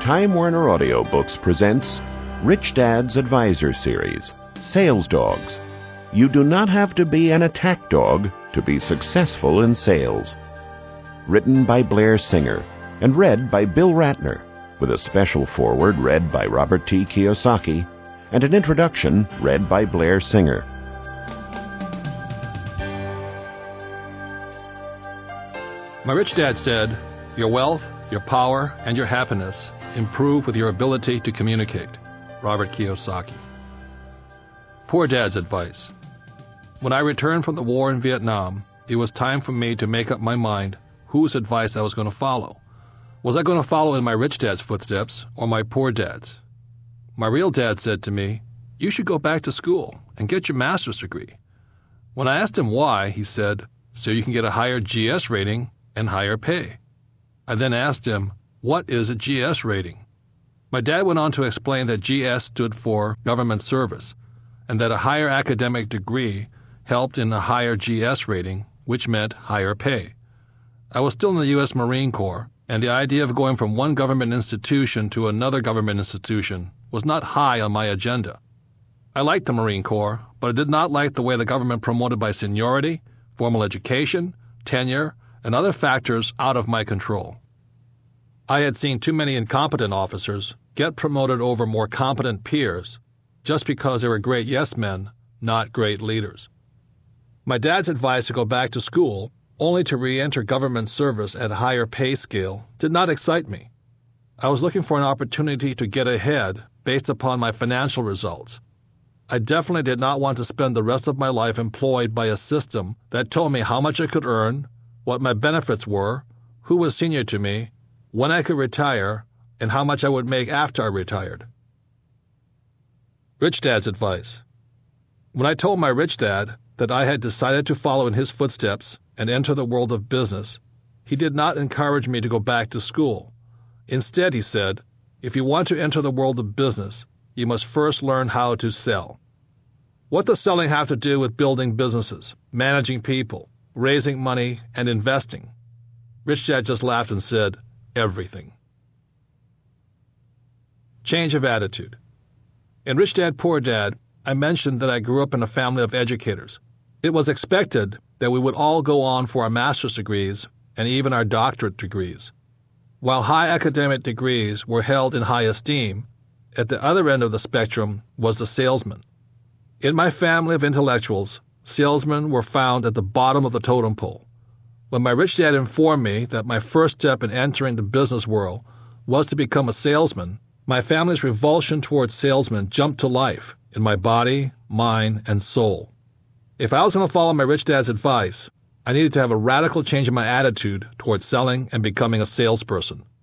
Time Warner Audiobooks presents Rich Dad's Advisor Series, Sales Dogs. You do not have to be an attack dog to be successful in sales. Written by Blair Singer and read by Bill Ratner, with a special foreword read by Robert T. Kiyosaki and an introduction read by Blair Singer. My rich dad said, "Your wealth, your power, and your happiness improve with your ability to communicate." Robert Kiyosaki. Poor dad's advice. When I returned from the war in Vietnam, it was time for me to make up my mind whose advice I was going to follow. Was I going to follow in my rich dad's footsteps or my poor dad's? My real dad said to me, "You should go back to school and get your master's degree." When I asked him why, he said, "So you can get a higher GS rating and higher pay." I then asked him, "What is a GS rating?" My dad went on to explain that GS stood for government service, and that a higher academic degree helped in a higher GS rating, which meant higher pay. I was still in the U.S. Marine Corps, and the idea of going from one government institution to another government institution was not high on my agenda. I liked the Marine Corps, but I did not like the way the government promoted by seniority, formal education, tenure, and other factors out of my control. I had seen too many incompetent officers get promoted over more competent peers just because they were great yes men, not great leaders. My dad's advice to go back to school, only to re-enter government service at a higher pay scale, did not excite me. I was looking for an opportunity to get ahead based upon my financial results. I definitely did not want to spend the rest of my life employed by a system that told me how much I could earn, what my benefits were, who was senior to me, when I could retire, and how much I would make after I retired. Rich Dad's advice. When I told my rich dad that I had decided to follow in his footsteps and enter the world of business, he did not encourage me to go back to school. Instead, he said, "If you want to enter the world of business, you must first learn how to sell." What does selling have to do with building businesses, managing people, raising money, and investing? Rich Dad just laughed and said, "Everything." Change of attitude. In Rich Dad, Poor Dad, I mentioned that I grew up in a family of educators. It was expected that we would all go on for our master's degrees and even our doctorate degrees. While high academic degrees were held in high esteem, at the other end of the spectrum was the salesman. In my family of intellectuals, salesmen were found at the bottom of the totem pole. When my rich dad informed me that my first step in entering the business world was to become a salesman, my family's revulsion towards salesmen jumped to life in my body, mind, and soul. If I was going to follow my rich dad's advice, I needed to have a radical change in my attitude towards selling and becoming a salesperson.